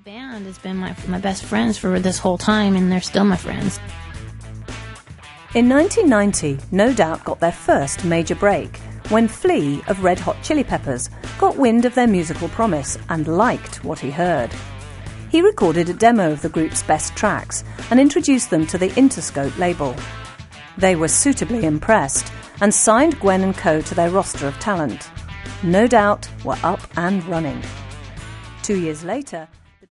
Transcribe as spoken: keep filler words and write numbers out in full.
band has been my, my best friends for this whole time, and they're still my friends. In nineteen ninety, No Doubt got their first major break when Flea of Red Hot Chili Peppers got wind of their musical promise and liked what he heard. He recorded a demo of the group's best tracks and introduced them to the Interscope label. They were suitably impressed and signed Gwen and Co to their roster of talent. No Doubt were up and running. Two years later,